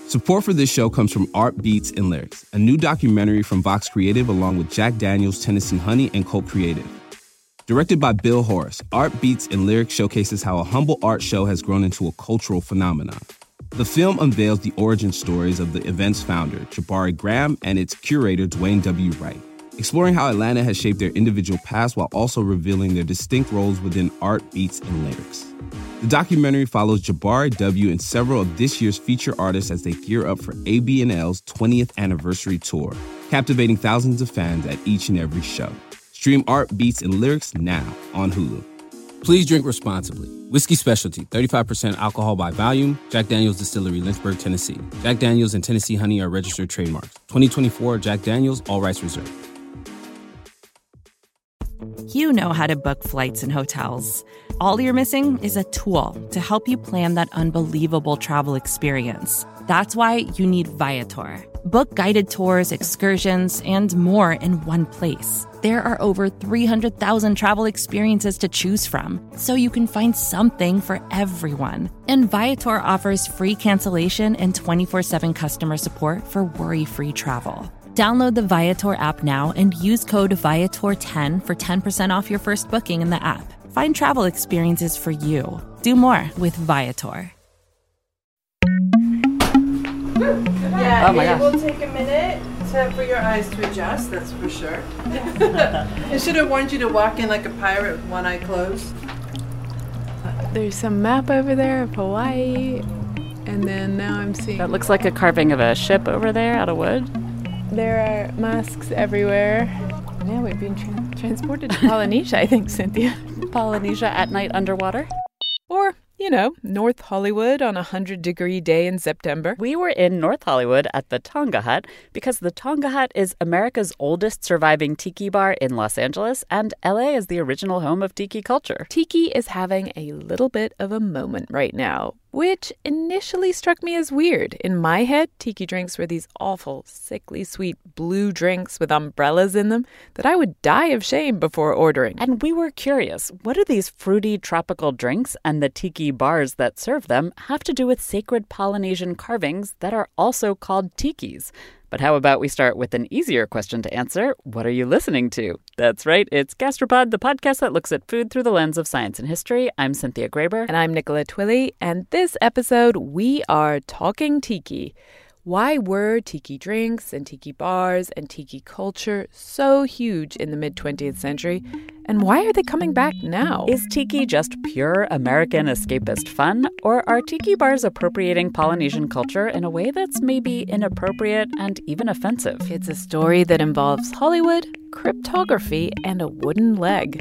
Support for this show comes from Art Beats and Lyrics, a new documentary from Vox Creative along with Jack Daniels, Tennessee Honey, and Cult Creative. Directed by Bill Horace, Art Beats and Lyrics showcases how a humble art show has grown into a cultural phenomenon. The film unveils the origin stories of the event's founder, Jabari Graham, and its curator, Dwayne W. Wright, exploring how Atlanta has shaped their individual paths while also revealing their distinct roles within Art Beats and Lyrics. The documentary follows Jabari W. and several of this year's feature artists as they gear up for ABNL's 20th anniversary tour, captivating thousands of fans at each and every show. Stream Art Beats and Lyrics now on Hulu. Please drink responsibly. Whiskey Specialty, 35% alcohol by volume. Jack Daniel's Distillery, Lynchburg, Tennessee. Jack Daniel's and Tennessee Honey are registered trademarks. 2024 Jack Daniel's, all rights reserved. You know how to book flights and hotels. All you're missing is a tool to help you plan that unbelievable travel experience. That's why you need Viator. Book guided tours, excursions, and more in one place. There are over 300,000 travel experiences to choose from, so you can find something for everyone. And Viator offers free cancellation and 24/7 customer support for worry-free travel. Download the Viator app now and use code Viator10 for 10% off your first booking in the app. Find travel experiences for you. Do more with Viator. Yeah, oh my it gosh. will take a minute for your eyes to adjust, that's for sure. I should have warned you to walk in like a pirate with one eye closed. There's some map over there of Hawaii, and then now I'm seeing... That looks like a carving of a ship over there out of wood. There are masks everywhere. Yeah, we've been transported to Polynesia, I think, Cynthia. Polynesia at night underwater. Or, North Hollywood on a 100-degree day in September. We were in North Hollywood at the Tonga Hut because the Tonga Hut is America's oldest surviving tiki bar in Los Angeles, and LA is the original home of tiki culture. Tiki is having a little bit of a moment right now, which initially struck me as weird. In my head, tiki drinks were these awful, sickly sweet blue drinks with umbrellas in them that I would die of shame before ordering. And we were curious, what do these fruity tropical drinks and the tiki bars that serve them have to do with sacred Polynesian carvings that are also called tikis? But how about we start with an easier question to answer? What are you listening to? That's right, it's Gastropod, the podcast that looks at food through the lens of science and history. I'm Cynthia Graber. And I'm Nicola Twilley. And this episode, we are talking tiki. Why were tiki drinks and tiki bars and tiki culture so huge in the mid-20th century? And why are they coming back now? Is tiki just pure American escapist fun? Or are tiki bars appropriating Polynesian culture in a way that's maybe inappropriate and even offensive? It's a story that involves Hollywood, cryptography, and a wooden leg.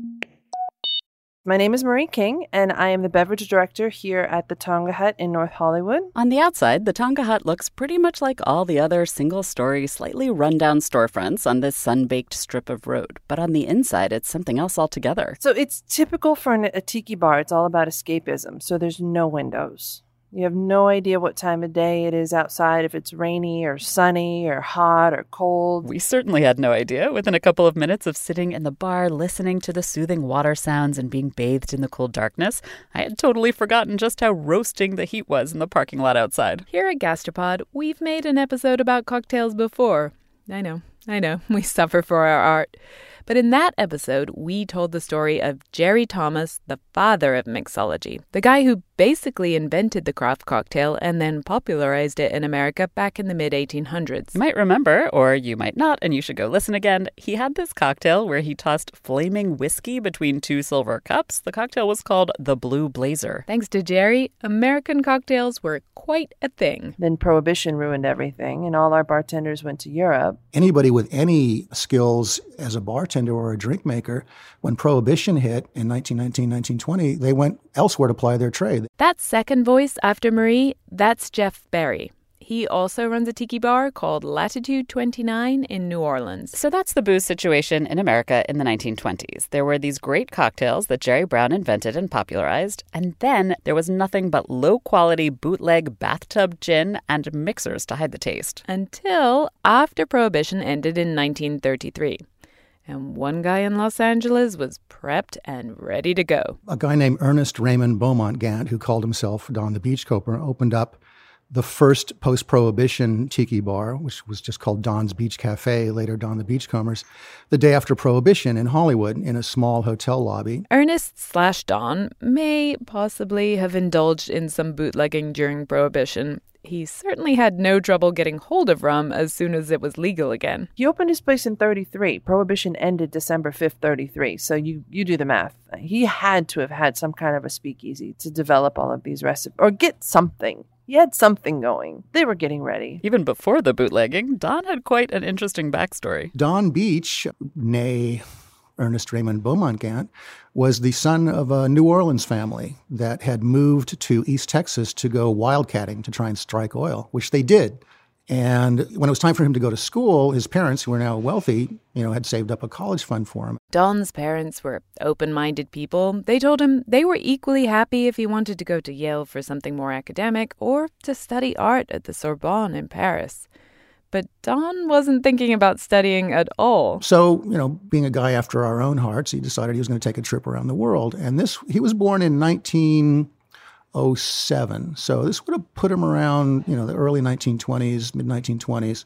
My name is Marie King, and I am the beverage director here at the Tonga Hut in North Hollywood. On the outside, the Tonga Hut looks pretty much like all the other single-story, slightly run-down storefronts on this sun-baked strip of road. But on the inside, it's something else altogether. So it's typical for a tiki bar. It's all about escapism, so there's no windows. You have no idea what time of day it is outside, if it's rainy or sunny or hot or cold. We certainly had no idea. Within a couple of minutes of sitting in the bar, listening to the soothing water sounds and being bathed in the cool darkness, I had totally forgotten just how roasting the heat was in the parking lot outside. Here at Gastropod, we've made an episode about cocktails before. I know. We suffer for our art. But in that episode, we told the story of Jerry Thomas, the father of mixology, the guy who basically invented the craft cocktail and then popularized it in America back in the mid-1800s. You might remember, or you might not, and you should go listen again. He had this cocktail where he tossed flaming whiskey between two silver cups. The cocktail was called the Blue Blazer. Thanks to Jerry, American cocktails were quite a thing. Then Prohibition ruined everything, and all our bartenders went to Europe. Anybody with any skills as a bartender or a drink maker, when Prohibition hit in 1919, 1920, they went elsewhere to ply their trade. That second voice after Marie, that's Jeff Berry. He also runs a tiki bar called Latitude 29 in New Orleans. So that's the booze situation in America in the 1920s. There were these great cocktails that Jerry Brown invented and popularized, and then there was nothing but low-quality bootleg bathtub gin and mixers to hide the taste. Until after Prohibition ended in 1933. And one guy in Los Angeles was prepped and ready to go. A guy named Ernest Raymond Beaumont Gant, who called himself Don the Beachcomber, opened up the first post-Prohibition tiki bar, which was just called Don's Beach Cafe, later Don the Beachcombers, the day after Prohibition in Hollywood in a small hotel lobby. Ernest/Don may possibly have indulged in some bootlegging during Prohibition. He certainly had no trouble getting hold of rum as soon as it was legal again. He opened his place in 33. Prohibition ended December 5th, 33. So you do the math. He had to have had some kind of a speakeasy to develop all of these recipes, or get something. He had something going. They were getting ready. Even before the bootlegging, Don had quite an interesting backstory. Don Beach, née Ernest Raymond Beaumont-Gant, was the son of a New Orleans family that had moved to East Texas to go wildcatting to try and strike oil, which they did. And when it was time for him to go to school, his parents, who were now wealthy, had saved up a college fund for him. Don's parents were open-minded people. They told him they were equally happy if he wanted to go to Yale for something more academic or to study art at the Sorbonne in Paris. But Don wasn't thinking about studying at all. So, being a guy after our own hearts, he decided he was going to take a trip around the world. And he was born in 1907. So this would have put him around, the early 1920s, mid-1920s.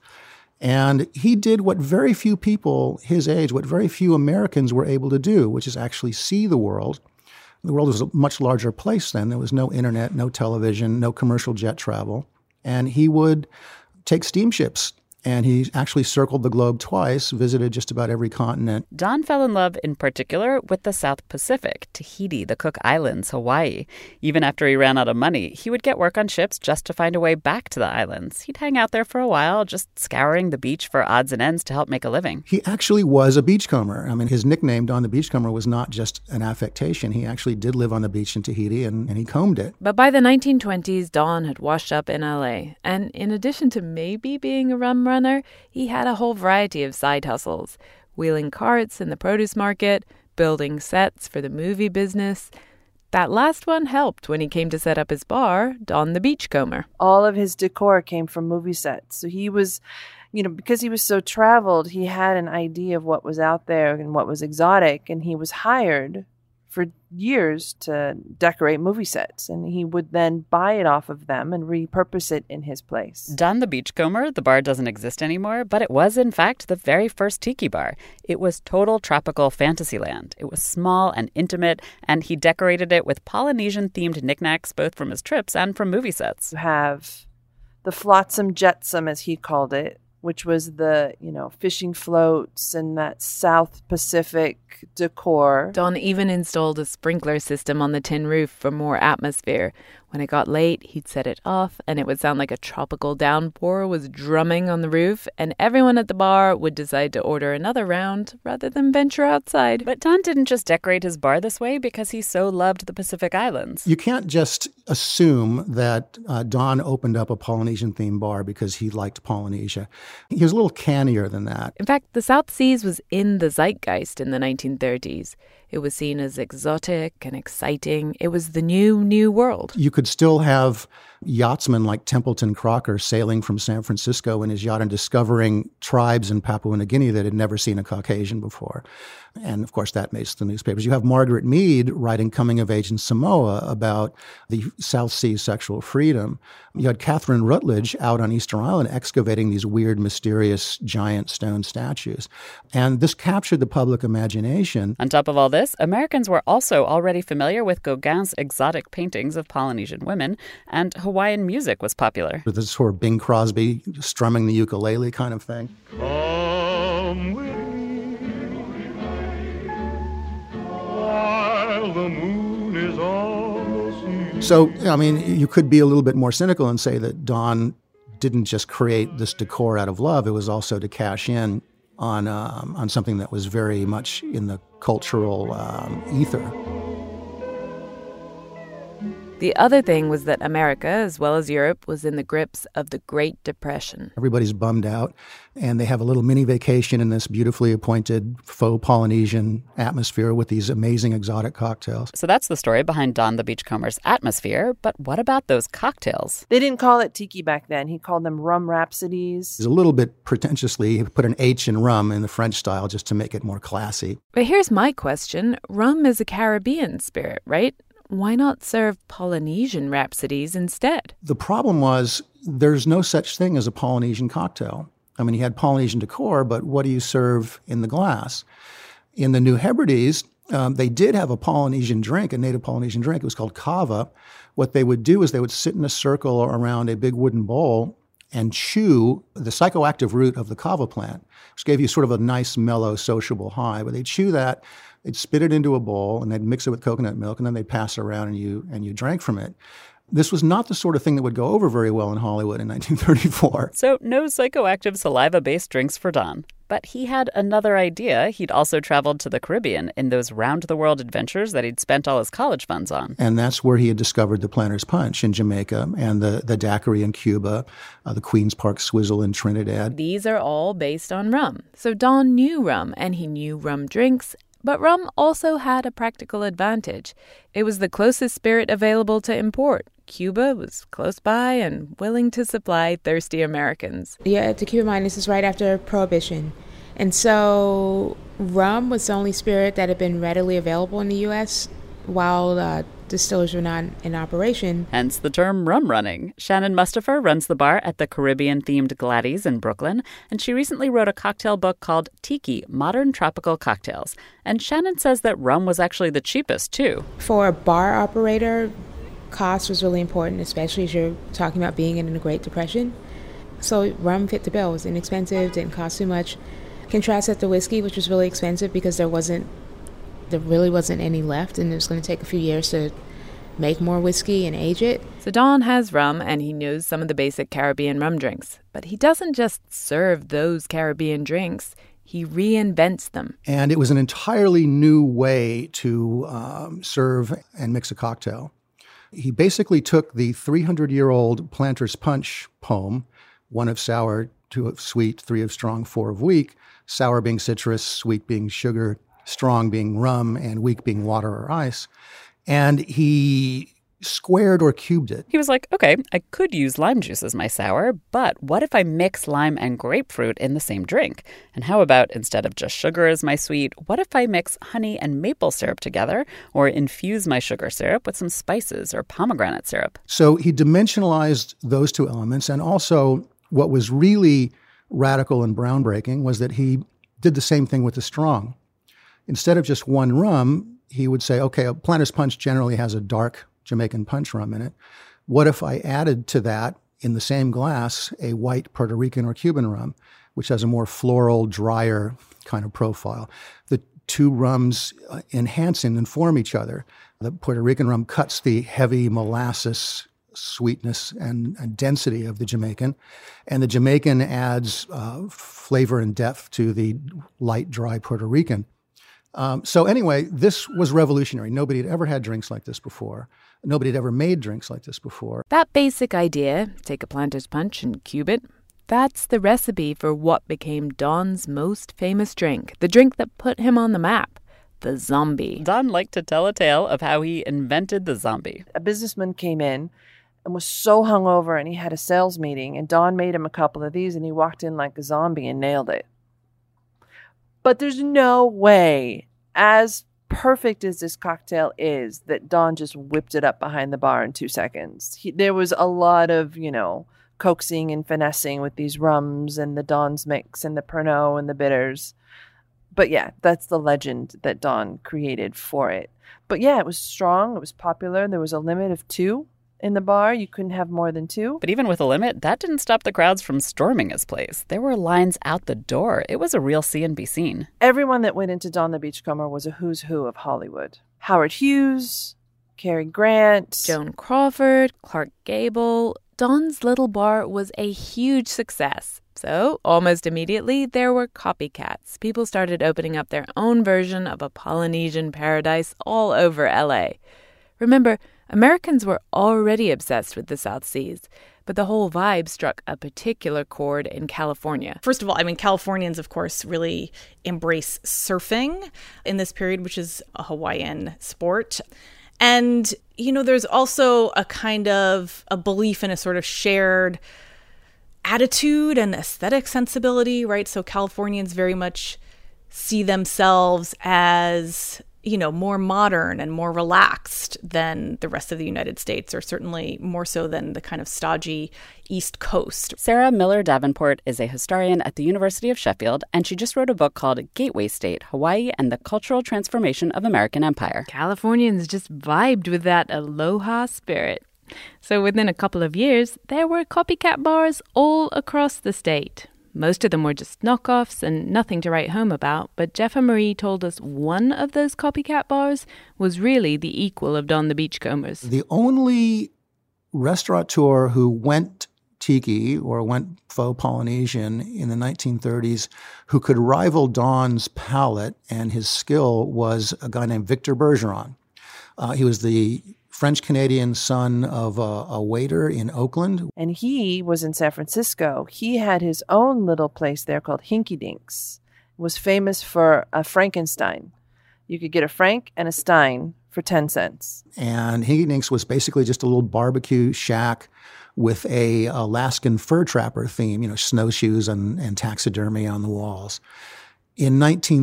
And he did what very few people his age, what very few Americans were able to do, which is actually see the world. The world was a much larger place then. There was no internet, no television, no commercial jet travel. And he would take steamships, and he actually circled the globe twice, visited just about every continent. Don fell in love in particular with the South Pacific, Tahiti, the Cook Islands, Hawaii. Even after he ran out of money, he would get work on ships just to find a way back to the islands. He'd hang out there for a while, just scouring the beach for odds and ends to help make a living. He actually was a beachcomber. I mean, his nickname, Don the Beachcomber, was not just an affectation. He actually did live on the beach in Tahiti, and he combed it. But by the 1920s, Don had washed up in L.A., and in addition to maybe being a rum runner, he had a whole variety of side hustles, wheeling carts in the produce market, building sets for the movie business. That last one helped when he came to set up his bar, Don the Beachcomber. All of his decor came from movie sets. So he was, because he was so traveled, he had an idea of what was out there and what was exotic, and he was hired for years to decorate movie sets, and he would then buy it off of them and repurpose it in his place. Don the Beachcomber, the bar doesn't exist anymore, but it was in fact the very first tiki bar. It was total tropical fantasyland. It was small and intimate, and he decorated it with Polynesian-themed knickknacks both from his trips and from movie sets. You have the flotsam jetsam, as he called it, which was the, fishing floats and that South Pacific decor. Don even installed a sprinkler system on the tin roof for more atmosphere. When it got late, he'd set it off, and it would sound like a tropical downpour was drumming on the roof, and everyone at the bar would decide to order another round rather than venture outside. But Don didn't just decorate his bar this way because he so loved the Pacific Islands. You can't just assume that Don opened up a Polynesian-themed bar because he liked Polynesia. He was a little cannier than that. In fact, the South Seas was in the zeitgeist in the 1930s. It was seen as exotic and exciting. It was the new world. You could still have yachtsmen like Templeton Crocker sailing from San Francisco in his yacht and discovering tribes in Papua New Guinea that had never seen a Caucasian before. And, of course, that makes the newspapers. You have Margaret Mead writing Coming of Age in Samoa about the South Seas sexual freedom. You had Catherine Rutledge out on Easter Island excavating these weird, mysterious, giant stone statues. And this captured the public imagination. On top of all this, Americans were also already familiar with Gauguin's exotic paintings of Polynesian women, and Hawaiian music was popular. With this sort of Bing Crosby strumming the ukulele kind of thing. Come with me while the moon is on the sea. So, you could be a little bit more cynical and say that Don didn't just create this decor out of love. It was also to cash in on something that was very much in the cultural ether. The other thing was that America, as well as Europe, was in the grips of the Great Depression. Everybody's bummed out, and they have a little mini vacation in this beautifully appointed faux Polynesian atmosphere with these amazing exotic cocktails. So that's the story behind Don the Beachcomber's atmosphere, but what about those cocktails? They didn't call it tiki back then. He called them rum rhapsodies. He's a little bit pretentiously, he put an H in rum in the French style just to make it more classy. But here's my question. Rum is a Caribbean spirit, right? Why not serve Polynesian rhapsodies instead? The problem was there's no such thing as a Polynesian cocktail. I mean, he had Polynesian decor, but what do you serve in the glass? In the New Hebrides, they did have a Polynesian drink, a native Polynesian drink. It was called kava. What they would do is they would sit in a circle around a big wooden bowl and chew the psychoactive root of the kava plant, which gave you sort of a nice, mellow, sociable high. But they'd chew that, they'd spit it into a bowl, and they'd mix it with coconut milk, and then they'd pass it around, and you drank from it. This was not the sort of thing that would go over very well in Hollywood in 1934. So no psychoactive saliva-based drinks for Don. But he had another idea. He'd also traveled to the Caribbean in those round-the-world adventures that he'd spent all his college funds on. And that's where he had discovered the Planter's Punch in Jamaica and the daiquiri in Cuba, the Queen's Park Swizzle in Trinidad. These are all based on rum. So Don knew rum, and he knew rum drinks. But rum also had a practical advantage. It was the closest spirit available to import. Cuba was close by and willing to supply thirsty Americans. Yeah, to keep in mind, this is right after Prohibition. And so rum was the only spirit that had been readily available in the U.S. while distillers were not in operation. Hence the term rum running. Shannon Mustapher runs the bar at the Caribbean-themed Gladys in Brooklyn, and she recently wrote a cocktail book called Tiki, Modern Tropical Cocktails. And Shannon says that rum was actually the cheapest, too. For a bar operator, cost was really important, especially as you're talking about being in the Great Depression. So rum fit the bill. It was inexpensive, didn't cost too much. Contrast that to whiskey, which was really expensive because there really wasn't any left, and it was going to take a few years to make more whiskey and age it. So Don has rum, and he knows some of the basic Caribbean rum drinks. But he doesn't just serve those Caribbean drinks. He reinvents them. And it was an entirely new way to serve and mix a cocktail. He basically took the 300-year-old Planter's Punch poem, 1 of sour, 2 of sweet, 3 of strong, 4 of weak, sour being citrus, sweet being sugar, strong being rum, and weak being water or ice. And he squared or cubed it. He was like, okay, I could use lime juice as my sour, but what if I mix lime and grapefruit in the same drink? And how about, instead of just sugar as my sweet, what if I mix honey and maple syrup together, or infuse my sugar syrup with some spices or pomegranate syrup? So he dimensionalized those two elements, and also what was really radical and groundbreaking was that he did the same thing with the strong. Instead of just one rum, he would say, okay, a Planter's Punch generally has a dark Jamaican punch rum in it. What if I added to that, in the same glass, a white Puerto Rican or Cuban rum, which has a more floral, drier kind of profile? The two rums enhance and inform each other. The Puerto Rican rum cuts the heavy molasses sweetness and density of the Jamaican, and the Jamaican adds flavor and depth to the light, dry Puerto Rican. So anyway, this was revolutionary. Nobody had ever had drinks like this before. Nobody had ever made drinks like this before. That basic idea, take a Planter's Punch and cube it, that's the recipe for what became Don's most famous drink, the drink that put him on the map, the zombie. Don liked to tell a tale of how he invented the zombie. A businessman came in and was so hungover, and he had a sales meeting, and Don made him a couple of these, and he walked in like a zombie and nailed it. But there's no way, as perfect as this cocktail is, that Don just whipped it up behind the bar in 2 seconds. There was a lot of, coaxing and finessing with these rums and the Don's mix and the Pernod and the bitters. But yeah, that's the legend that Don created for it. But yeah, it was strong. It was popular. There was a limit of 2 in the bar. You couldn't have more than 2. But even with a limit, that didn't stop the crowds from storming his place. There were lines out the door. It was a real see and be seen. Everyone that went into Don the Beachcomber was a who's who of Hollywood. Howard Hughes, Cary Grant, Joan Crawford, Clark Gable. Don's little bar was a huge success. So, almost immediately, there were copycats. People started opening up their own version of a Polynesian paradise all over L.A. Remember, Americans were already obsessed with the South Seas, but the whole vibe struck a particular chord in California. First of all, Californians, of course, really embrace surfing in this period, which is a Hawaiian sport. And, there's also a kind of a belief in a sort of shared attitude and aesthetic sensibility, right? So Californians very much see themselves as more modern and more relaxed than the rest of the United States, or certainly more so than the kind of stodgy East Coast. Sarah Miller Davenport is a historian at the University of Sheffield, and she just wrote a book called Gateway State, Hawaii and the Cultural Transformation of American Empire. Californians just vibed with that aloha spirit. So within a couple of years, there were copycat bars all across the state. Most of them were just knockoffs and nothing to write home about, but Jeff and Marie told us one of those copycat bars was really the equal of Don the Beachcombers. The only restaurateur who went tiki or went faux Polynesian in the 1930s who could rival Don's palate and his skill was a guy named Victor Bergeron. He was the French-Canadian son of a waiter in Oakland. And he was in San Francisco. He had his own little place there called Hinky Dinks. It was famous for a Frankenstein. You could get a Frank and a Stein for 10 cents. And Hinky Dinks was basically just a little barbecue shack with a Alaskan fur trapper theme, snowshoes and taxidermy on the walls. In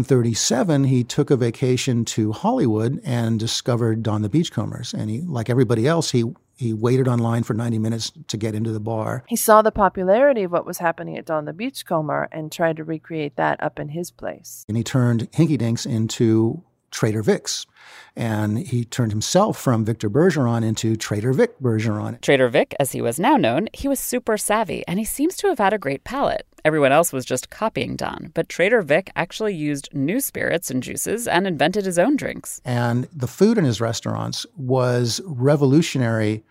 1937, he took a vacation to Hollywood and discovered Don the Beachcombers. And he, like everybody else, he waited online for 90 minutes to get into the bar. He saw the popularity of what was happening at Don the Beachcomber and tried to recreate that up in his place. And he turned Hinky Dinks into Trader Vic's. And he turned himself from Victor Bergeron into Trader Vic Bergeron. Trader Vic, as he was now known, he was super savvy, and he seems to have had a great palate. Everyone else was just copying Don, but Trader Vic actually used new spirits and juices and invented his own drinks. And the food in his restaurants was revolutionary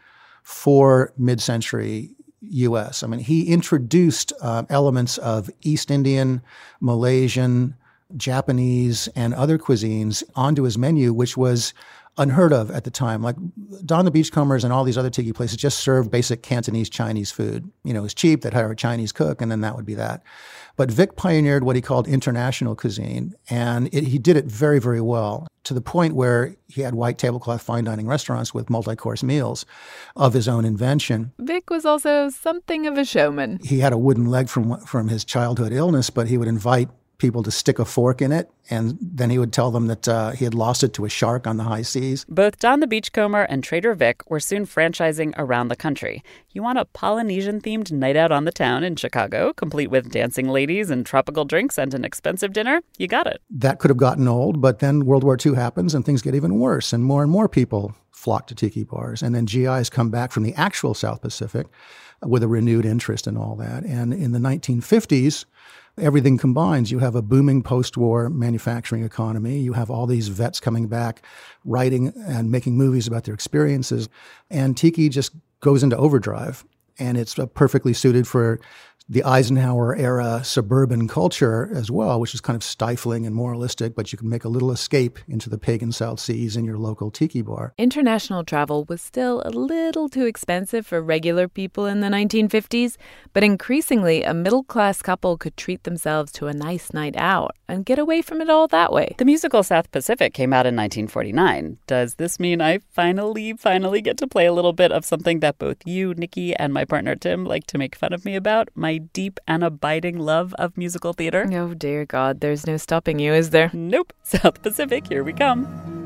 for mid-century U.S. I mean, he introduced elements of East Indian, Malaysian, Japanese, and other cuisines onto his menu, which was unheard of at the time. Like Don the Beachcombers and all these other tiki places just served basic Cantonese Chinese food. It was cheap. They'd hire a Chinese cook, and then that would be that. But Vic pioneered what he called international cuisine, and he did it very, very well, to the point where he had white tablecloth fine dining restaurants with multi-course meals of his own invention. Vic was also something of a showman. He had a wooden leg from his childhood illness, but he would invite people to stick a fork in it, and then he would tell them that he had lost it to a shark on the high seas. Both Don the Beachcomber and Trader Vic were soon franchising around the country. You want a Polynesian-themed night out on the town in Chicago, complete with dancing ladies and tropical drinks and an expensive dinner? You got it. That could have gotten old, but then World War II happens and things get even worse, and more people flock to tiki bars. And then GIs come back from the actual South Pacific with a renewed interest in all that. And in the 1950s, everything combines. You have a booming post-war manufacturing economy. You have all these vets coming back, writing and making movies about their experiences. And tiki just goes into overdrive. And it's perfectly suited for the Eisenhower-era suburban culture as well, which is kind of stifling and moralistic, but you can make a little escape into the pagan South Seas in your local tiki bar. International travel was still a little too expensive for regular people in the 1950s, but increasingly a middle-class couple could treat themselves to a nice night out and get away from it all that way. The musical South Pacific came out in 1949. Does this mean I finally get to play a little bit of something that both you, Nikki, and my partner Tim like to make fun of me about? My deep and abiding love of musical theater? Oh, dear God, there's no stopping you, is there? Nope. South Pacific, here we come.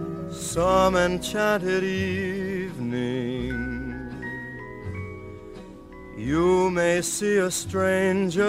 Some enchanted evening you may see a stranger.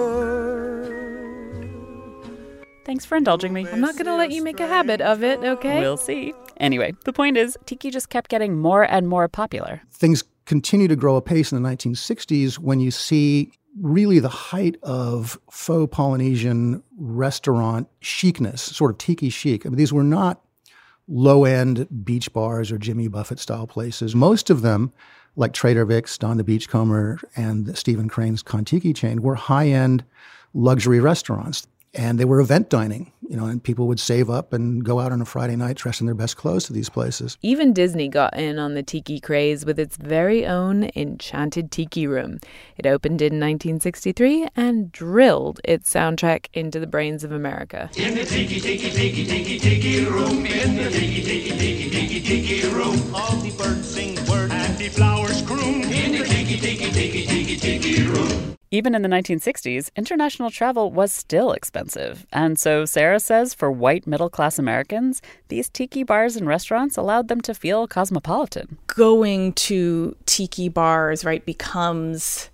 Thanks for indulging me. I'm not going to let you make a habit of it, okay? We'll see. Anyway, the point is, tiki just kept getting more and more popular. Things continue to grow apace in the 1960s when you see really the height of faux Polynesian restaurant chicness, sort of tiki chic. I mean, these were not low-end beach bars or Jimmy Buffett-style places. Most of them, like Trader Vic's, Don the Beachcomber, and Stephen Crane's Kontiki chain, were high-end luxury restaurants. And they were event dining, and people would save up and go out on a Friday night dressed in their best clothes to these places. Even Disney got in on the tiki craze with its very own Enchanted Tiki Room. It opened in 1963 and drilled its soundtrack into the brains of America. In the tiki, tiki, tiki, tiki, tiki room, in the tiki, tiki, tiki, tiki, tiki room, all the birds sing words and the flowers croon. In the tiki, tiki, tiki, tiki, tiki room. Even in the 1960s, international travel was still expensive. And so Sarah says for white middle-class Americans, these tiki bars and restaurants allowed them to feel cosmopolitan. Going to tiki bars, right, becomes,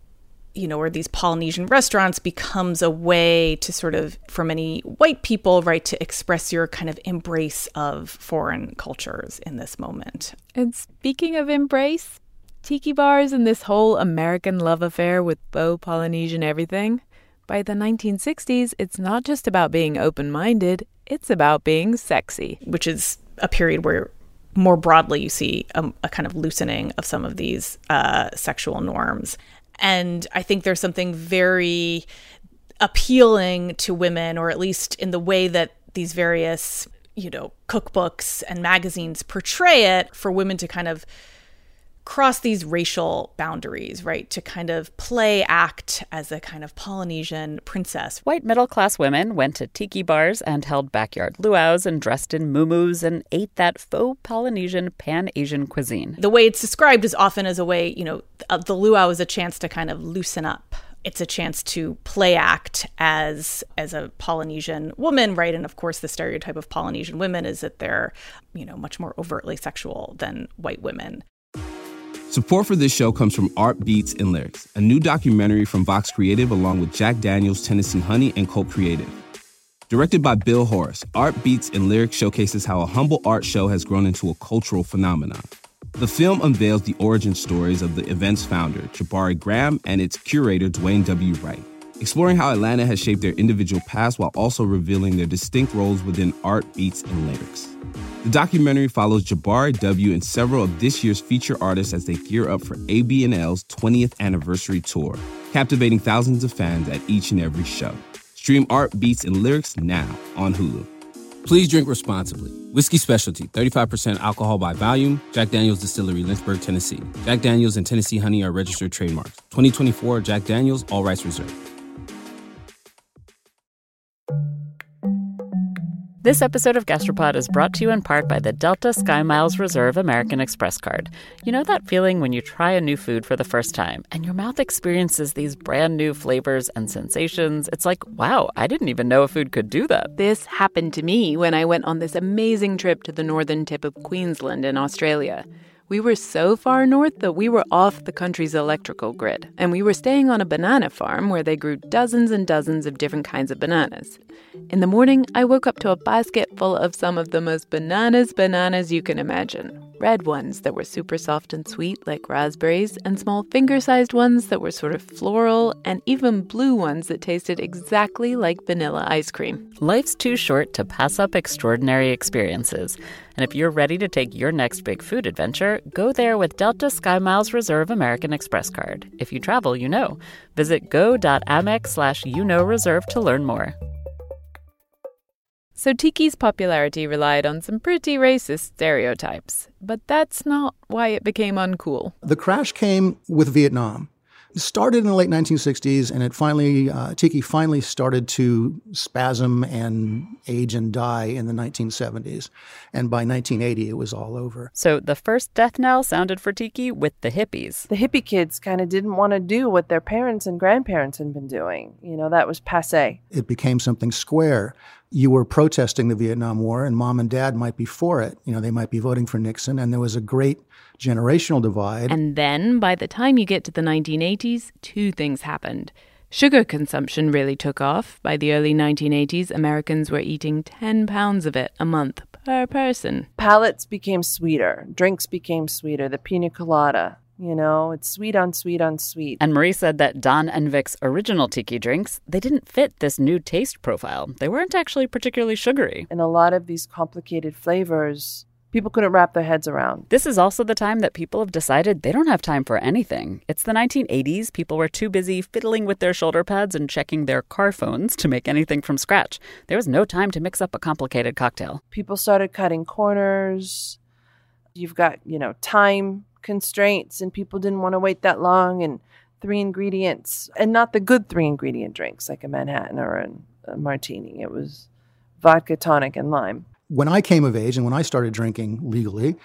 or these Polynesian restaurants becomes a way to sort of, for many white people, right, to express your kind of embrace of foreign cultures in this moment. And speaking of embrace, tiki bars and this whole American love affair with faux Polynesian everything, by the 1960s, it's not just about being open-minded, it's about being sexy. Which is a period where more broadly you see a kind of loosening of some of these sexual norms. And I think there's something very appealing to women, or at least in the way that these various, cookbooks and magazines portray it, for women to kind of cross these racial boundaries, right? To kind of act as a kind of Polynesian princess. White middle-class women went to tiki bars and held backyard luau's and dressed in muumuus and ate that faux Polynesian Pan-Asian cuisine. The way it's described is often as a way, the luau is a chance to kind of loosen up. It's a chance to act as a Polynesian woman, right? And of course, the stereotype of Polynesian women is that they're, much more overtly sexual than white women. Support for this show comes from Art Beats and Lyrics, a new documentary from Vox Creative along with Jack Daniels, Tennessee Honey, and Colt Creative. Directed by Bill Horace, Art Beats and Lyrics showcases how a humble art show has grown into a cultural phenomenon. The film unveils the origin stories of the event's founder, Jabari Graham, and its curator, Dwayne W. Wright, exploring how Atlanta has shaped their individual paths while also revealing their distinct roles within art, beats, and lyrics. The documentary follows Jabari W. and several of this year's feature artists as they gear up for AB&L's 20th anniversary tour, captivating thousands of fans at each and every show. Stream Art, Beats, and Lyrics now on Hulu. Please drink responsibly. Whiskey Specialty, 35% alcohol by volume. Jack Daniel's Distillery, Lynchburg, Tennessee. Jack Daniel's and Tennessee Honey are registered trademarks. 2024 Jack Daniel's, all rights reserved. This episode of Gastropod is brought to you in part by the Delta SkyMiles Reserve American Express card. You know that feeling when you try a new food for the first time and your mouth experiences these brand new flavors and sensations? It's like, wow, I didn't even know a food could do that. This happened to me when I went on this amazing trip to the northern tip of Queensland in Australia. We were so far north that we were off the country's electrical grid, and we were staying on a banana farm where they grew dozens and dozens of different kinds of bananas. In the morning, I woke up to a basket full of some of the most bananas you can imagine. Red ones that were super soft and sweet like raspberries, and small finger-sized ones that were sort of floral, and even blue ones that tasted exactly like vanilla ice cream. Life's too short to pass up extraordinary experiences. And if you're ready to take your next big food adventure, go there with Delta SkyMiles Reserve American Express card. If you travel, you know. Visit go.amex/reserve to learn more. So Tiki's popularity relied on some pretty racist stereotypes, but that's not why it became uncool. The crash came with Vietnam. It started in the late 1960s, and Tiki finally started to spasm and age and die in the 1970s. And by 1980, it was all over. So the first death knell sounded for Tiki with the hippies. The hippie kids kind of didn't want to do what their parents and grandparents had been doing. That was passé. It became something square. You were protesting the Vietnam War, and mom and dad might be for it. They might be voting for Nixon, and there was a great generational divide. And then, by the time you get to the 1980s, two things happened. Sugar consumption really took off. By the early 1980s, Americans were eating 10 pounds of it a month per person. Palates became sweeter. Drinks became sweeter. The pina colada. It's sweet on sweet on sweet. And Marie said that Don and Vic's original tiki drinks, they didn't fit this new taste profile. They weren't actually particularly sugary. And a lot of these complicated flavors, people couldn't wrap their heads around. This is also the time that people have decided they don't have time for anything. It's the 1980s. People were too busy fiddling with their shoulder pads and checking their car phones to make anything from scratch. There was no time to mix up a complicated cocktail. People started cutting corners. You've got, time constraints, and people didn't want to wait that long, and 3 ingredients, and not the good 3-ingredient drinks like a Manhattan or a martini. It was vodka, tonic, and lime. When I came of age and when I started drinking legally,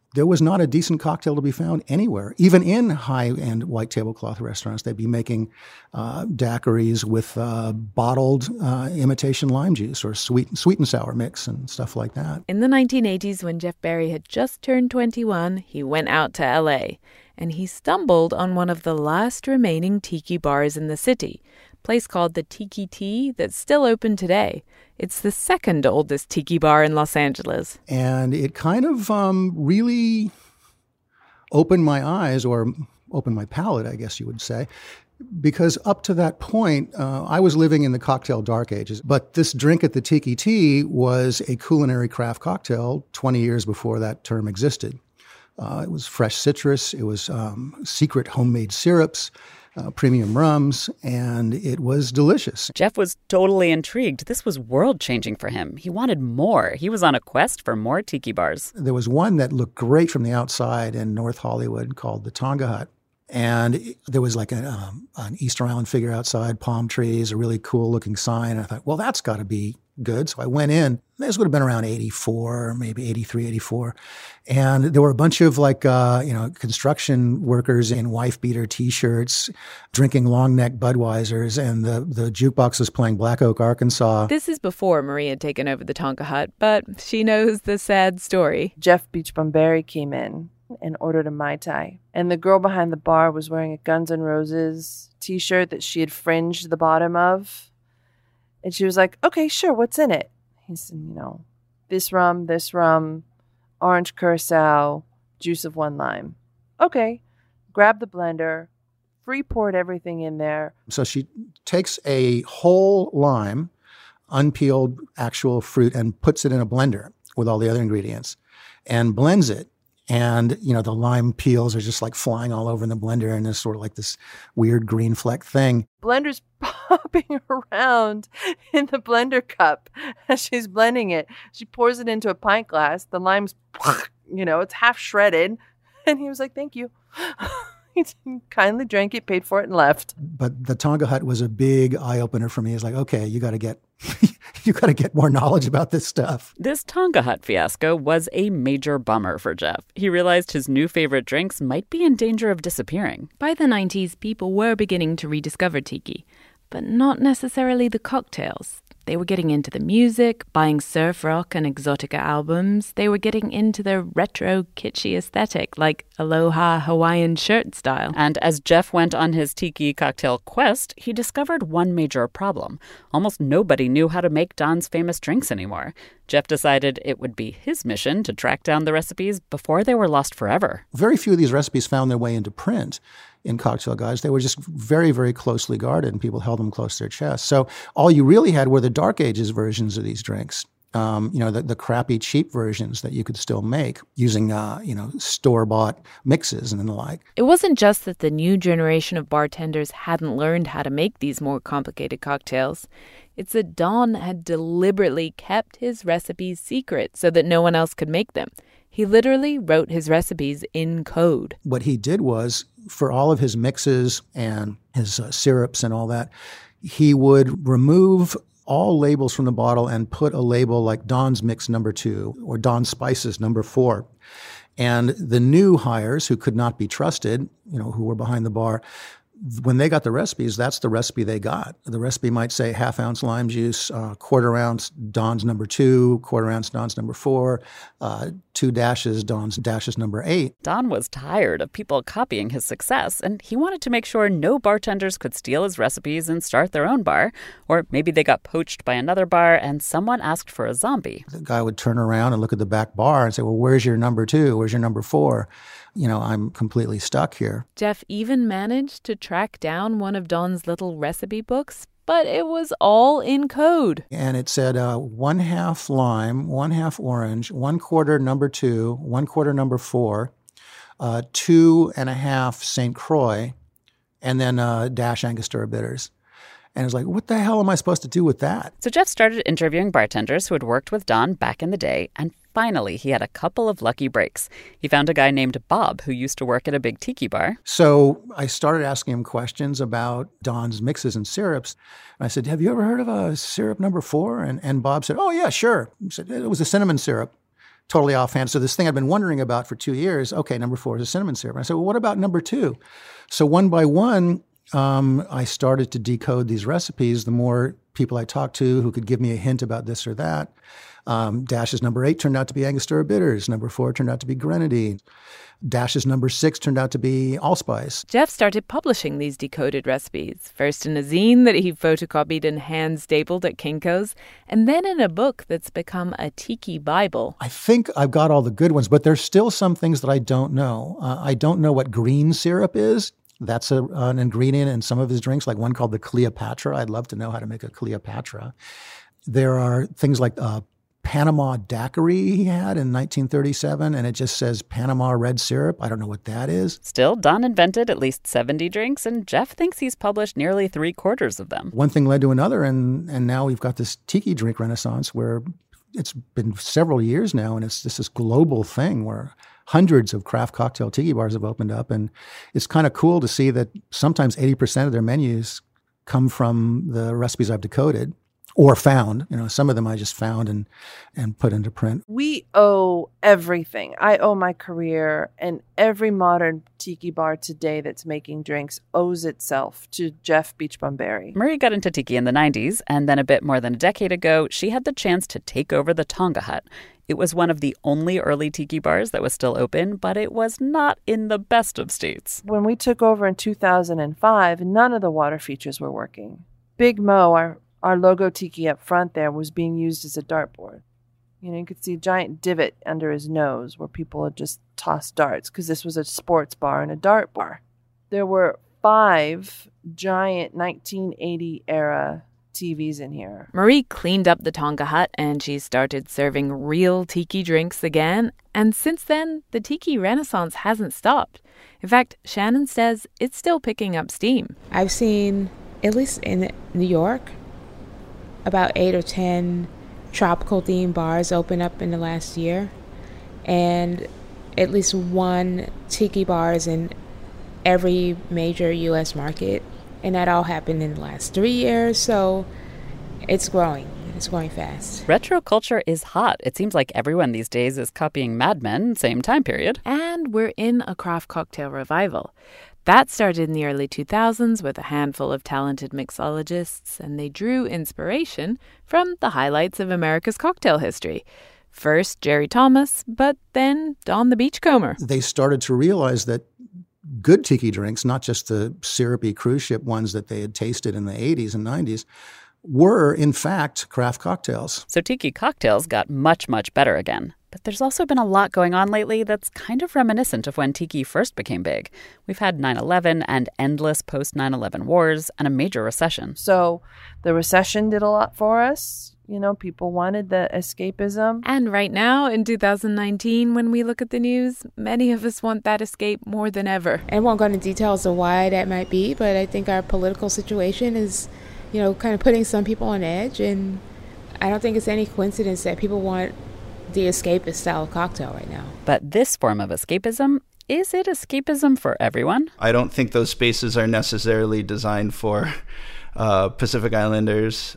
there was not a decent cocktail to be found anywhere. Even in high-end white tablecloth restaurants, they'd be making daiquiris with bottled imitation lime juice or sweet and sour mix and stuff like that. In the 1980s, when Jeff Barry had just turned 21, he went out to L.A., and he stumbled on one of the last remaining tiki bars in the city, a place called the Tiki Tea that's still open today. It's the second oldest tiki bar in Los Angeles. And it kind of really opened my eyes, or opened my palate, I guess you would say, because up to that point, I was living in the cocktail dark ages. But this drink at the Tiki Tea was a culinary craft cocktail 20 years before that term existed. It was fresh citrus. It was secret homemade syrups, premium rums, and it was delicious. Jeff was totally intrigued. This was world-changing for him. He wanted more. He was on a quest for more tiki bars. There was one that looked great from the outside in North Hollywood called the Tonga Hut. And there was like an Easter Island figure outside, palm trees, a really cool-looking sign. And I thought, well, that's got to be good. So I went in. This would have been around 84, maybe 83, 84. And there were a bunch of construction workers in wife-beater T-shirts drinking long-neck Budweisers, and the jukebox was playing Black Oak, Arkansas. This is before Marie had taken over the Tonka Hut, but she knows the sad story. Jeff Beachbum Barry came in and ordered a Mai Tai. And the girl behind the bar was wearing a Guns N' Roses T-shirt that she had fringed the bottom of. And she was like, okay, sure, what's in it? He said, this rum, orange curacao, juice of 1 lime. Okay, grab the blender, poured everything in there. So she takes a whole lime, unpeeled actual fruit, and puts it in a blender with all the other ingredients and blends it. And, the lime peels are just like flying all over in the blender, and there's sort of like this weird green fleck thing. Blender's popping around in the blender cup as she's blending it. She pours it into a pint glass. The lime's, it's half shredded. And he was like, thank you. He kindly drank it, paid for it, and left. But the Tonga Hut was a big eye-opener for me. It's like, okay, you got to get more knowledge about this stuff. This Tonga Hut fiasco was a major bummer for Jeff. He realized his new favorite drinks might be in danger of disappearing. By the 90s, people were beginning to rediscover tiki, but not necessarily the cocktails. They were getting into the music, buying surf rock and exotica albums. They were getting into the retro, kitschy aesthetic, like Aloha Hawaiian shirt style. And as Jeff went on his tiki cocktail quest, he discovered one major problem. Almost nobody knew how to make Don's famous drinks anymore. Jeff decided it would be his mission to track down the recipes before they were lost forever. Very few of these recipes found their way into print in cocktail guides. They were just very, very closely guarded, and people held them close to their chest. So all you really had were the Dark Ages versions of these drinks. The crappy, cheap versions that you could still make using, store-bought mixes and the like. It wasn't just that the new generation of bartenders hadn't learned how to make these more complicated cocktails. It's that Don had deliberately kept his recipes secret so that no one else could make them. He literally wrote his recipes in code. What he did was, for all of his mixes and his syrups and all that, he would remove all labels from the bottle and put a label like Don's Mix No. 2 or Don's Spices No. 4. And the new hires who could not be trusted, who were behind the bar, when they got the recipes, that's the recipe they got. The recipe might say half-ounce lime juice, quarter-ounce Don's No. 2, quarter-ounce Don's No. 4, 2 dashes Don's dashes No. 8. Don was tired of people copying his success, and he wanted to make sure no bartenders could steal his recipes and start their own bar. Or maybe they got poached by another bar and someone asked for a zombie. The guy would turn around and look at the back bar and say, well, where's your No. 2? Where's your No. 4? I'm completely stuck here. Jeff even managed to track down one of Don's little recipe books, but it was all in code. And it said 1/2 lime, 1/2 orange, 1/4 No. 2, 1/4 No. 4, 2.5 St. Croix, and then dash Angostura bitters. And I was like, what the hell am I supposed to do with that? So Jeff started interviewing bartenders who had worked with Don back in the day, and finally he had a couple of lucky breaks. He found a guy named Bob who used to work at a big tiki bar. So I started asking him questions about Don's mixes and syrups. And I said, have you ever heard of a syrup No. 4? And Bob said, oh, yeah, sure. He said, it was a cinnamon syrup. totally offhand. So this thing I'd been wondering about for 2 years, okay, number 4 is a cinnamon syrup. And I said, well, what about number 2? So one by one, I started to decode these recipes. The more people I talked to who could give me a hint about this or that. Dash's number 8 turned out to be Angostura bitters. Number 4 turned out to be grenadine. Dash's number 6 turned out to be allspice. Jeff started publishing these decoded recipes, first in a zine that he photocopied and hand-stapled at Kinko's, and then in a book that's become a tiki Bible. I think I've got all the good ones, but there's still some things that I don't know. I don't know what green syrup is. That's an ingredient in some of his drinks, like one called the Cleopatra. I'd love to know how to make a Cleopatra. There are things like Panama daiquiri he had in 1937, and it just says Panama red syrup. I don't know what that is. Still, Don invented at least 70 drinks, and Jeff thinks he's published nearly 3/4 of them. One thing led to another, and now we've got this tiki drink renaissance where it's been several years now, and it's just this global thing where hundreds of craft cocktail tiki bars have opened up, and it's kind of cool to see that sometimes 80% of their menus come from the recipes I've decoded. Or found. Some of them I just found and put into print. We owe everything. I owe my career, and every modern tiki bar today that's making drinks owes itself to Jeff Beachbum Berry. Marie got into tiki in the 90s, and then a bit more than a decade ago, she had the chance to take over the Tonga Hut. It was one of the only early tiki bars that was still open, but it was not in the best of states. When we took over in 2005, none of the water features were working. Big Mo, our logo tiki up front there, was being used as a dartboard. You could see a giant divot under his nose where people had just tossed darts because this was a sports bar and a dart bar. There were 5 giant 1980-era TVs in here. Marie cleaned up the Tonga Hut and she started serving real tiki drinks again. And since then, the tiki renaissance hasn't stopped. In fact, Shannon says it's still picking up steam. I've seen, at least in New York, about 8 or 10 tropical themed bars open up in the last year, and at least 1 tiki bar is in every major U.S. market, and that all happened in the last 3 years, so it's growing. It's growing fast. Retro culture is hot. It seems like everyone these days is copying Mad Men, same time period. And we're in a craft cocktail revival. That started in the early 2000s with a handful of talented mixologists, and they drew inspiration from the highlights of America's cocktail history. First, Jerry Thomas, but then Don the Beachcomber. They started to realize that good tiki drinks, not just the syrupy cruise ship ones that they had tasted in the 80s and 90s, were, in fact, craft cocktails. So tiki cocktails got much, much better again. But there's also been a lot going on lately that's kind of reminiscent of when tiki first became big. We've had 9/11 and endless post-9/11 wars and a major recession. So the recession did a lot for us. People wanted the escapism. And right now, in 2019, when we look at the news, many of us want that escape more than ever. I won't go into details of why that might be, but I think our political situation is, kind of putting some people on edge. And I don't think it's any coincidence that people want the escapist style of cocktail right now. But this form of escapism, is it escapism for everyone? I don't think those spaces are necessarily designed for Pacific Islanders.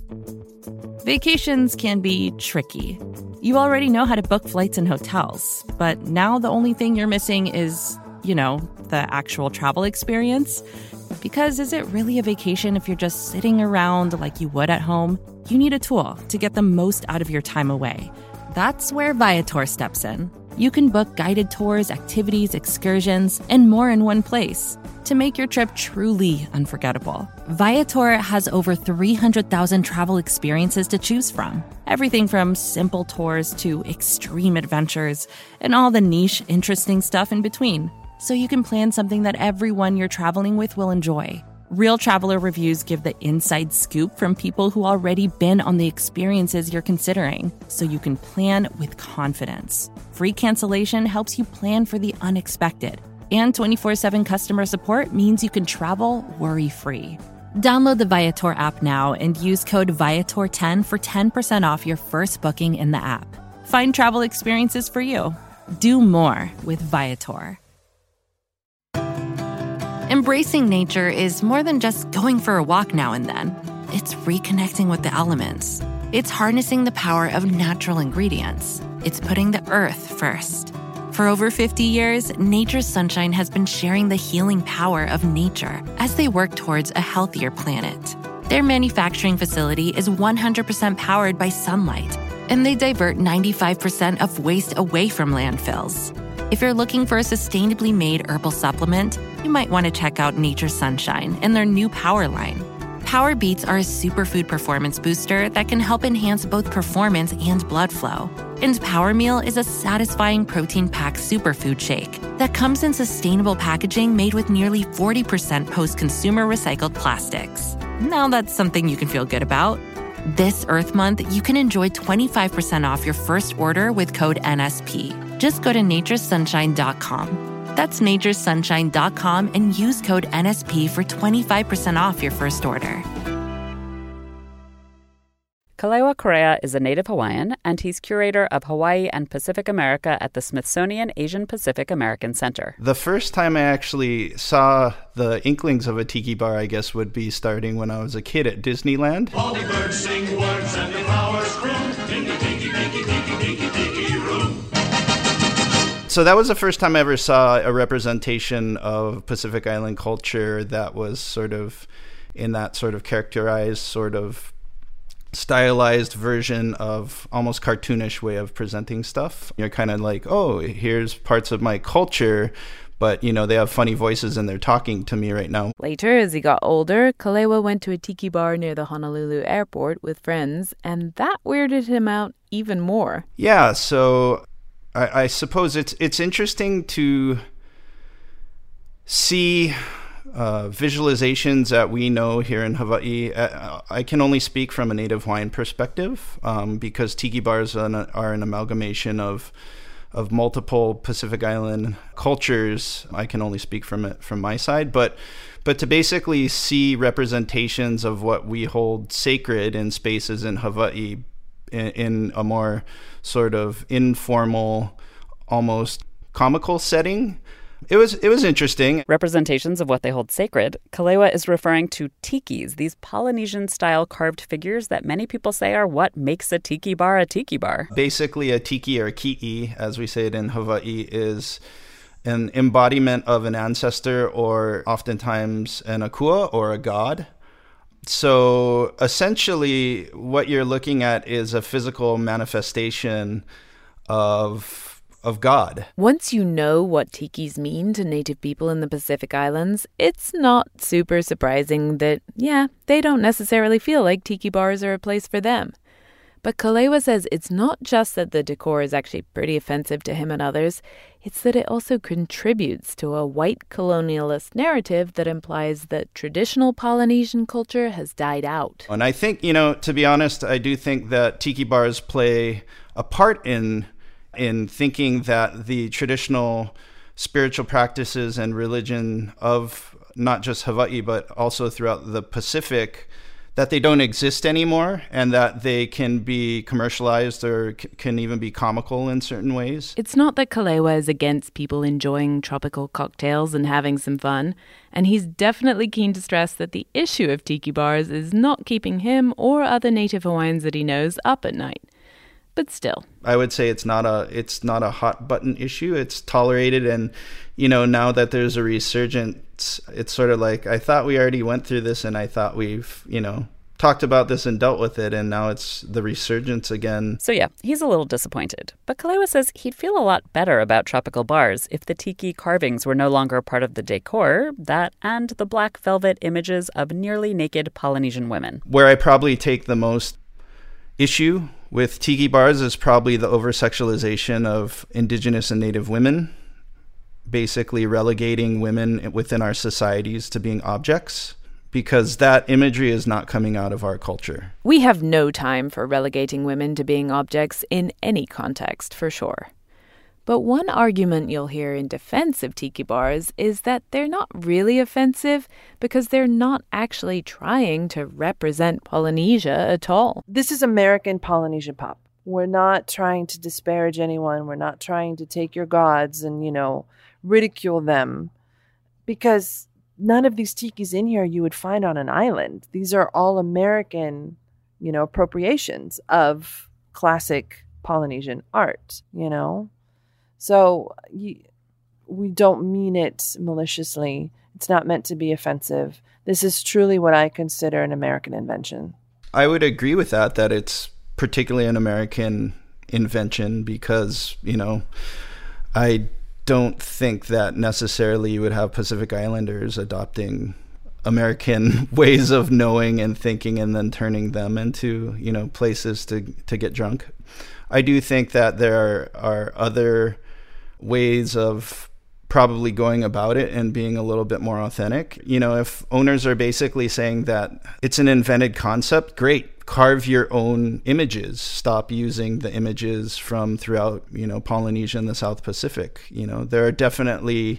Vacations can be tricky. You already know how to book flights and hotels, but now the only thing you're missing is, the actual travel experience. Because is it really a vacation if you're just sitting around like you would at home? You need a tool to get the most out of your time away. That's where Viator steps in. You can book guided tours, activities, excursions, and more in one place to make your trip truly unforgettable. Viator has over 300,000 travel experiences to choose from. Everything from simple tours to extreme adventures and all the niche, interesting stuff in between. So you can plan something that everyone you're traveling with will enjoy. Real traveler reviews give the inside scoop from people who already been on the experiences you're considering, so you can plan with confidence. Free cancellation helps you plan for the unexpected. And 24/7 customer support means you can travel worry-free. Download the Viator app now and use code Viator10 for 10% off your first booking in the app. Find travel experiences for you. Do more with Viator. Embracing nature is more than just going for a walk now and then. It's reconnecting with the elements. It's harnessing the power of natural ingredients. It's putting the earth first. For over 50 years, Nature's Sunshine has been sharing the healing power of nature as they work towards a healthier planet. Their manufacturing facility is 100% powered by sunlight, and they divert 95% of waste away from landfills. If you're looking for a sustainably made herbal supplement, you might want to check out Nature's Sunshine and their new Power line. Power Beats are a superfood performance booster that can help enhance both performance and blood flow. And Power Meal is a satisfying protein-packed superfood shake that comes in sustainable packaging made with nearly 40% post-consumer recycled plastics. Now that's something you can feel good about. This Earth Month, you can enjoy 25% off your first order with code NSP. Just go to naturesunshine.com. That's naturesunshine.com and use code NSP for 25% off your first order. Kalewa Correa is a native Hawaiian, and he's curator of Hawaii and Pacific America at the Smithsonian Asian Pacific American Center. The first time I actually saw the inklings of a tiki bar, I guess, would be starting when I was a kid at Disneyland. All the birds sing words and the flowers croon in the tiki, tiki, tiki, tiki, tiki room. So that was the first time I ever saw a representation of Pacific Island culture that was sort of in that sort of characterized, sort of stylized version of almost cartoonish way of presenting stuff. You're kind of like, oh, here's parts of my culture, but, you know, they have funny voices and they're talking to me right now. Later, as he got older, Kalewa went to a tiki bar near the Honolulu airport with friends, and that weirded him out even more. Yeah, so I suppose it's interesting to see visualizations that we know here in Hawaii. I can only speak from a native Hawaiian perspective because tiki bars are an amalgamation of multiple Pacific Island cultures. I can only speak from it from my side, but to basically see representations of what we hold sacred in spaces in Hawaii in a more sort of informal, almost comical setting. It was interesting. Representations of what they hold sacred. Kalewa is referring to tikis, these Polynesian-style carved figures that many people say are what makes a tiki bar a tiki bar. Basically, a tiki or ki'i, as we say it in Hawaii, is an embodiment of an ancestor or oftentimes an akua or a god. So essentially, what you're looking at is a physical manifestation of God. Once you know what tikis mean to native people in the Pacific Islands, it's not super surprising that, they don't necessarily feel like tiki bars are a place for them. But Kalewa says it's not just that the decor is actually pretty offensive to him and others, it's that it also contributes to a white colonialist narrative that implies that traditional Polynesian culture has died out. And I think, to be honest, I do think that tiki bars play a part in thinking that the traditional spiritual practices and religion of not just Hawaii, but also throughout the Pacific, that they don't exist anymore and that they can be commercialized or can even be comical in certain ways. It's not that Kalewa is against people enjoying tropical cocktails and having some fun, and he's definitely keen to stress that the issue of tiki bars is not keeping him or other native Hawaiians that he knows up at night. But still, I would say it's not a hot button issue. It's tolerated, and now that there's a resurgence, it's sort of like I thought we already went through this, and I thought we've talked about this and dealt with it, and now it's the resurgence again. So yeah, he's a little disappointed. But Kalewa says he'd feel a lot better about tropical bars if the tiki carvings were no longer part of the decor, and the black velvet images of nearly naked Polynesian women. Where I probably take the most issue with tiki bars is probably the over-sexualization of indigenous and native women, basically relegating women within our societies to being objects, because that imagery is not coming out of our culture. We have no time for relegating women to being objects in any context, for sure. But one argument you'll hear in defense of tiki bars is that they're not really offensive because they're not actually trying to represent Polynesia at all. This is American Polynesian pop. We're not trying to disparage anyone. We're not trying to take your gods and, ridicule them. Because none of these tikis in here you would find on an island. These are all American appropriations of classic Polynesian art, So we don't mean it maliciously. It's not meant to be offensive. This is truly what I consider an American invention. I would agree with that it's particularly an American invention because, I don't think that necessarily you would have Pacific Islanders adopting American ways of knowing and thinking and then turning them into, places to get drunk. I do think that there are other ways of probably going about it and being a little bit more authentic. If owners are basically saying that it's an invented concept, great. Carve your own images. Stop using the images from throughout, Polynesia and the South Pacific. There are definitely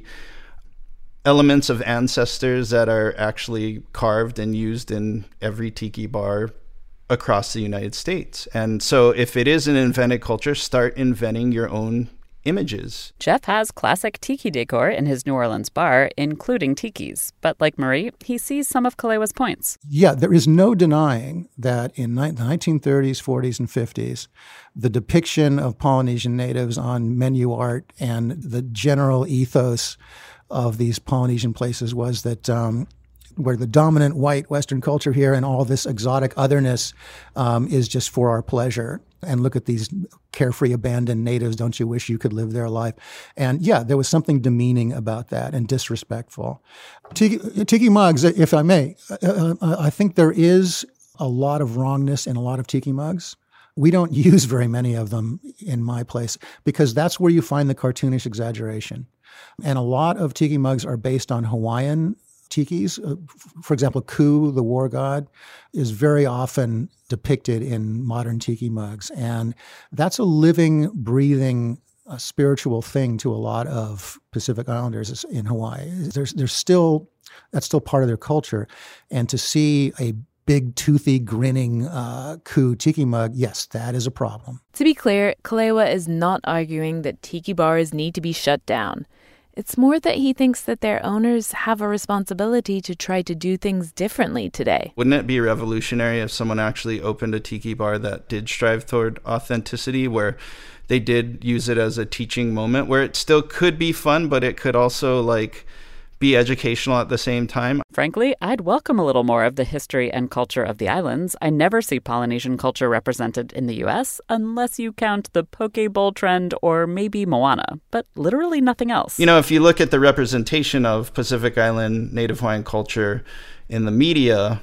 elements of ancestors that are actually carved and used in every tiki bar across the United States. And so if it is an invented culture, start inventing your own images. Jeff has classic tiki decor in his New Orleans bar, including tikis. But like Marie, he sees some of Kalewa's points. Yeah, there is no denying that in the 1930s, 40s, and 50s, the depiction of Polynesian natives on menu art and the general ethos of these Polynesian places was that where the dominant white Western culture here and all this exotic otherness is just for our pleasure. And look at these carefree, abandoned natives. Don't you wish you could live their life? And yeah, there was something demeaning about that and disrespectful. Tiki mugs, if I may, I think there is a lot of wrongness in a lot of tiki mugs. We don't use very many of them in my place because that's where you find the cartoonish exaggeration. And a lot of tiki mugs are based on Hawaiian tikis. For example, Ku, the war god, is very often depicted in modern tiki mugs. And that's a living, breathing, spiritual thing to a lot of Pacific Islanders in Hawaii. There's still, that's still part of their culture. And to see a big, toothy, grinning Ku tiki mug, yes, that is a problem. To be clear, Kalewa is not arguing that tiki bars need to be shut down. It's more that he thinks that their owners have a responsibility to try to do things differently today. Wouldn't it be revolutionary if someone actually opened a tiki bar that did strive toward authenticity, where they did use it as a teaching moment, where it still could be fun, but it could also be educational at the same time? Frankly, I'd welcome a little more of the history and culture of the islands. I never see Polynesian culture represented in the U.S. unless you count the poke bowl trend or maybe Moana, but literally nothing else. If you look at the representation of Pacific Island Native Hawaiian culture in the media,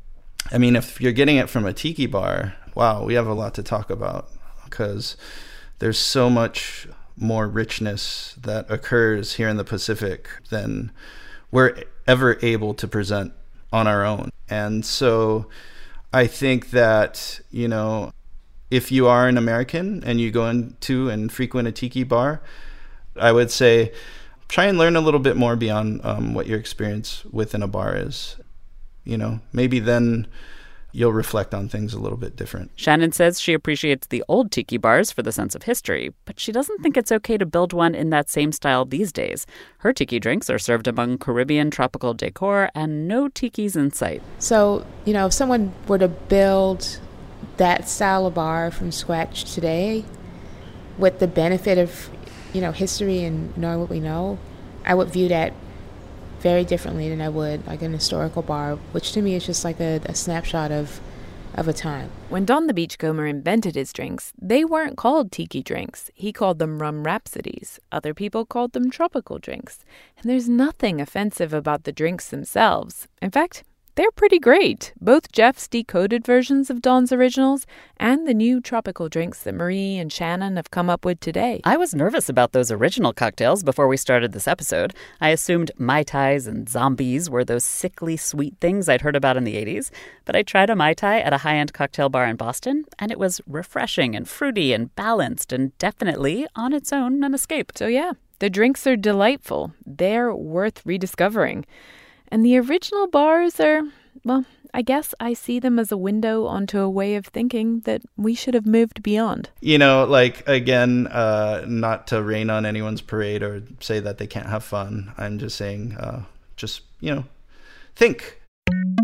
if you're getting it from a tiki bar, wow, we have a lot to talk about because there's so much more richness that occurs here in the Pacific than we're ever able to present on our own. And so I think that, if you are an American and you go into and frequent a tiki bar, I would say try and learn a little bit more beyond what your experience within a bar is. Maybe then you'll reflect on things a little bit different. Shannon says she appreciates the old tiki bars for the sense of history, but she doesn't think it's okay to build one in that same style these days. Her tiki drinks are served among Caribbean tropical decor and no tikis in sight. So, if someone were to build that style of bar from scratch today, with the benefit of, history and knowing what we know, I would view that very differently than I would an historical bar, which to me is just a snapshot of a time. When Don the Beachcomber invented his drinks, they weren't called tiki drinks. He called them rum rhapsodies. Other people called them tropical drinks. And there's nothing offensive about the drinks themselves. In fact, they're pretty great. Both Jeff's decoded versions of Don's originals and the new tropical drinks that Marie and Shannon have come up with today. I was nervous about those original cocktails before we started this episode. I assumed Mai Tais and zombies were those sickly sweet things I'd heard about in the 80s. But I tried a Mai Tai at a high-end cocktail bar in Boston, and it was refreshing and fruity and balanced and definitely, on its own, an escape. So yeah, the drinks are delightful. They're worth rediscovering. And the original bars are, well, I guess I see them as a window onto a way of thinking that we should have moved beyond. Again, not to rain on anyone's parade or say that they can't have fun. I'm just saying, think.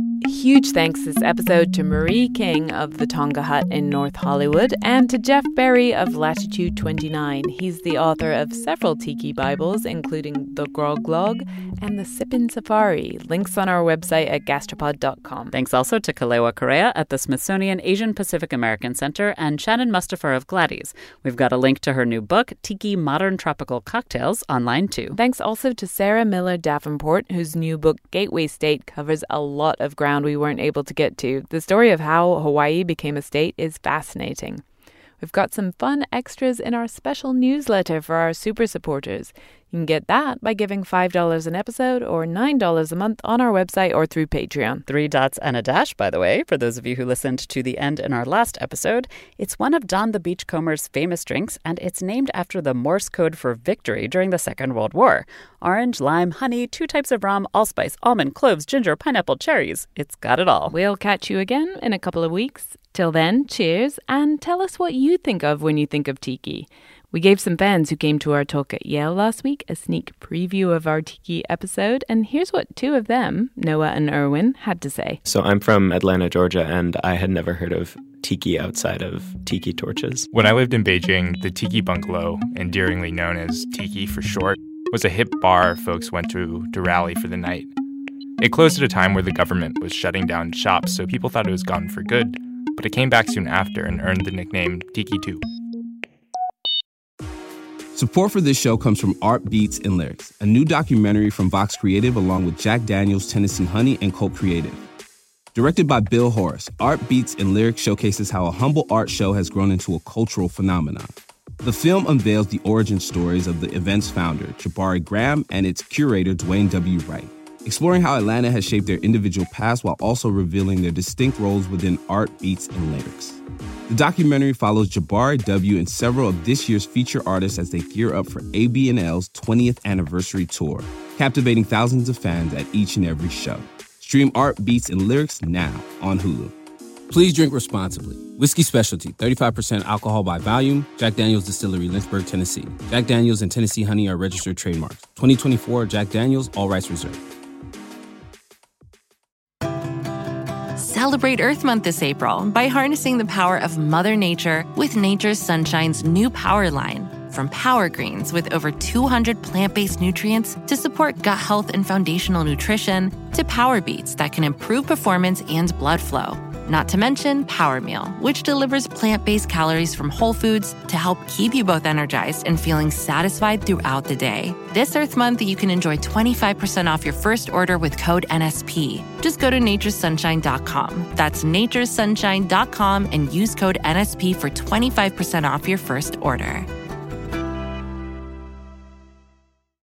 huge thanks this episode to Marie King of the Tonga Hut in North Hollywood and to Jeff Berry of Latitude 29. He's the author of several Tiki Bibles, including the Grog Log and the Sippin' Safari. Links on our website at gastropod.com. Thanks also to Kalewa Correa at the Smithsonian Asian Pacific American Center and Shannon Mustafar of Gladys. We've got a link to her new book, Tiki Modern Tropical Cocktails, online too. Thanks also to Sarah Miller Davenport, whose new book, Gateway State, covers a lot of ground we weren't able to get to. The story of how Hawaii became a state is fascinating. We've got some fun extras in our special newsletter for our super supporters. You can get that by giving $5 an episode or $9 a month on our website or through Patreon. 3 dots and a dash, by the way, for those of you who listened to the end in our last episode. It's one of Don the Beachcomber's famous drinks, and it's named after the Morse code for victory during the Second World War. Orange, lime, honey, 2 types of rum, allspice, almond, cloves, ginger, pineapple, cherries. It's got it all. We'll catch you again in a couple of weeks. Till then, cheers, and tell us what you think of when you think of Tiki. We gave some fans who came to our talk at Yale last week a sneak preview of our Tiki episode, and here's what 2 of them, Noah and Erwin, had to say. So I'm from Atlanta, Georgia, and I had never heard of Tiki outside of Tiki torches. When I lived in Beijing, the Tiki Bungalow, endearingly known as Tiki for short, was a hip bar folks went to rally for the night. It closed at a time where the government was shutting down shops, so people thought it was gone for good, but it came back soon after and earned the nickname Tiki 2. Support for this show comes from Art Beats and Lyrics, a new documentary from Vox Creative along with Jack Daniels, Tennessee Honey, and Colt Creative. Directed by Bill Horace, Art Beats and Lyrics showcases how a humble art show has grown into a cultural phenomenon. The film unveils the origin stories of the event's founder, Jabari Graham, and its curator, Dwayne W. Wright, exploring how Atlanta has shaped their individual paths while also revealing their distinct roles within art, beats, and lyrics. The documentary follows Jabari W. and several of this year's feature artists as they gear up for AB&L's 20th anniversary tour, captivating thousands of fans at each and every show. Stream Art, Beats, and Lyrics now on Hulu. Please drink responsibly. Whiskey Specialty, 35% alcohol by volume. Jack Daniel's Distillery, Lynchburg, Tennessee. Jack Daniel's and Tennessee Honey are registered trademarks. 2024 Jack Daniel's, all rights reserved. Celebrate Earth Month this April by harnessing the power of Mother Nature with Nature's Sunshine's new Power line. From Power Greens with over 200 plant-based nutrients to support gut health and foundational nutrition, to Power Beets that can improve performance and blood flow. Not to mention Power Meal, which delivers plant-based calories from whole foods to help keep you both energized and feeling satisfied throughout the day. This Earth Month, you can enjoy 25% off your first order with code NSP. Just go to naturesunshine.com. That's naturesunshine.com and use code NSP for 25% off your first order.